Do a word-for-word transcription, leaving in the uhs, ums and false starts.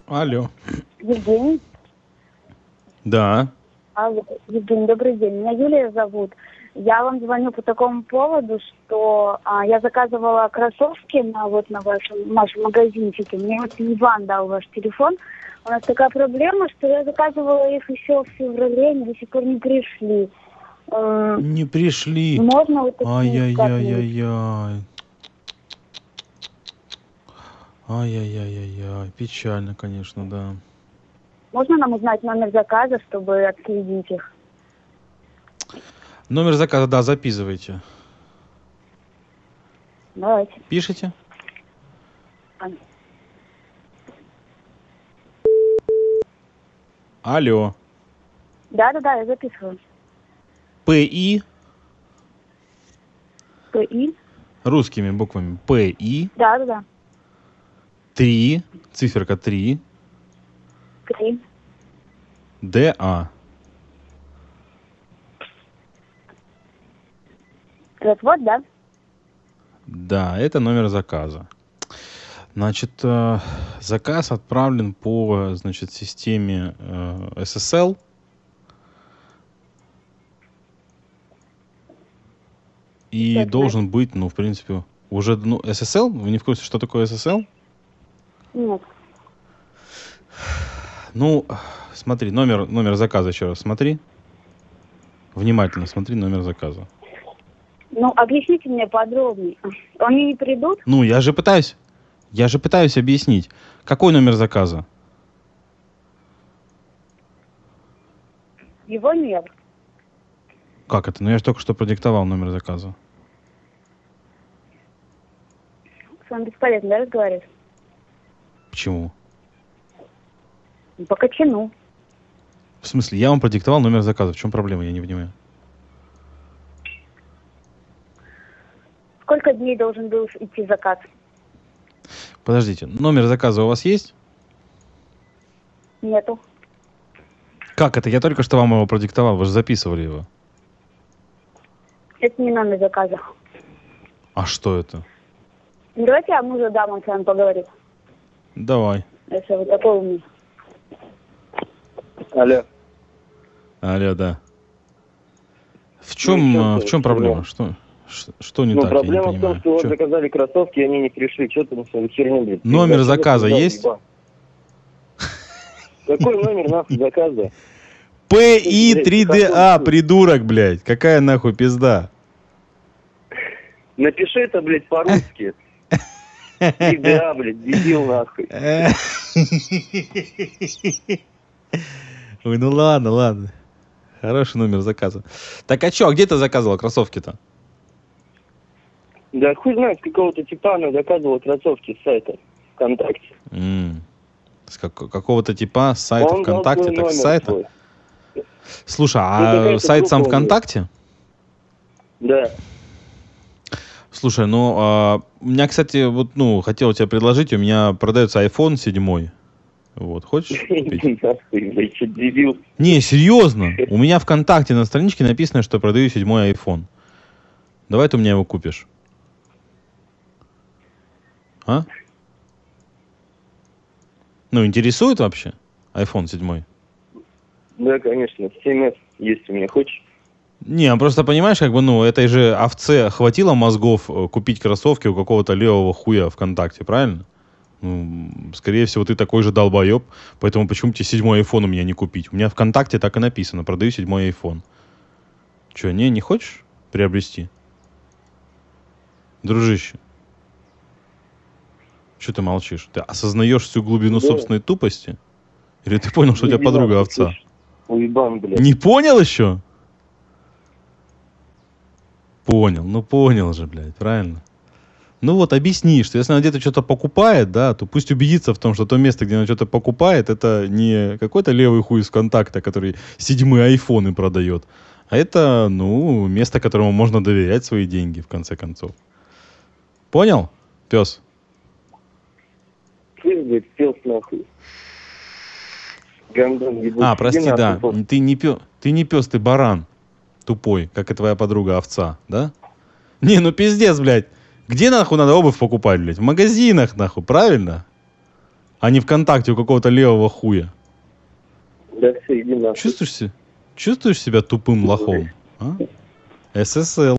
Алло. Евгений? Да. Алло, Евгений, добрый день. Меня Юлия зовут. Я вам звоню по такому поводу, что а, я заказывала кроссовки на, вот, на вашем, вашем магазинчике. Мне вот Иван дал ваш телефон. У нас такая проблема, что я заказывала их еще в феврале, они до сих пор не пришли. Э, Не пришли. Можно вот такие Ай-яй-яй-яй-яй. Ай-яй-яй-яй-яй. Печально, конечно, да. Можно нам узнать номер заказа, чтобы отследить их? Номер заказа, да, записывайте. Давайте. Пишите. Алло. Да-да-да, я записываю. ПИ. ПИ. Русскими буквами. ПИ. Да-да-да. три. Циферка три. Три. ДА. Развод, да? Да, это номер заказа. Значит, э, заказ отправлен по, значит, системе э, эс эс эл. И Что должен значит? быть, ну, в принципе, уже, ну, эс эс эл? Вы не в курсе, что такое эс эс эл? Нет. Ну, смотри, номер, номер заказа еще раз смотри. Внимательно смотри номер заказа. Ну, объясните мне подробнее. Они не придут? Ну, я же пытаюсь, я же пытаюсь объяснить. Какой номер заказа? Его нет. Как это? Ну, я же только что продиктовал номер заказа. С вами бесполезно, да, разговаривать? Почему? Ну, по кочану. В смысле, я вам продиктовал номер заказа. В чем проблема? Я не понимаю. Сколько дней должен был идти заказ? Подождите, номер заказа у вас есть? Нету. Как это? Я только что вам его продиктовал. Вы же записывали его. Это не номер заказа. А что это? Ну, давайте я мужу дам, он с вами поговорит. Давай. Если вы такой умный. Алло. Алло, да. В чем, Ну, в чем проблема? Что, что, что не ну, так? Я не проблема в понимаю. том, что вот Чё? заказали кроссовки, и они не пришли. Что ты на свою херню, блядь? Номер Ты заказа заказал, есть? еба. Какой номер нахуй заказа? ПИ три ДА, придурок, блядь. Какая нахуй пизда? Напиши это, блядь, по-русски. три ДА, блядь, дебил нахуй. Ой, ну ладно, ладно. Хороший номер заказа. Так а чё, а где ты заказывал кроссовки-то? Да хуй знает, какого-то типа она заказывала кроссовки с сайта ВКонтакте. М. С как- какого-то типа с сайта Он дал ВКонтакте, свой так с номер сайта? свой. Слушай, Ну, а какая-то сайт сам группа у них. ВКонтакте? Да. Слушай, ну, а, у меня, кстати, вот, ну, хотел тебе предложить, у меня продается айфон семь. Вот, хочешь купить? Иди нахуй, блядь, что дебил. Не, серьезно. У меня ВКонтакте на страничке написано, что продаю седьмой iPhone. Давай ты у меня его купишь. А? Ну, интересует вообще iPhone семь? Да, конечно, семь эс есть у меня, хочешь? Не, а просто понимаешь, как бы, ну, этой же овце хватило мозгов э, купить кроссовки у какого-то левого хуя ВКонтакте, правильно? Ну, скорее всего, ты такой же долбоеб, поэтому почему тебе седьмой iPhone у меня не купить? У меня ВКонтакте так и написано, продаю седьмой iPhone. Че, не, не хочешь приобрести? Дружище. Че ты молчишь? Ты осознаешь всю глубину Да. собственной тупости? Или ты понял, что у тебя Иди подруга нахуй, овца? слышь, уебан, блядь. Не понял еще? Понял, ну понял же, блядь, правильно? Ну вот объясни, что если она где-то что-то покупает, да, то пусть убедится в том, что то место, где она что-то покупает, это не какой-то левый хуй из ВКонтакта, который седьмые айфоны продает, а это, ну, место, которому можно доверять свои деньги, в конце концов. Понял, пес? Слышь, блядь, пес нахуй. Гандон ебучий. А, Иди прости, нахуй, да, пос- ты не, пес, ты не пес, ты баран тупой, как и твоя подруга овца, да? Не, ну пиздец, блядь. Где нахуй надо обувь покупать, блядь? В магазинах, нахуй, правильно? а не ВКонтакте у какого-то левого хуя. Да все, иди нахуй. Чувствуешь, се- чувствуешь себя тупым лохом? А? ССЛ.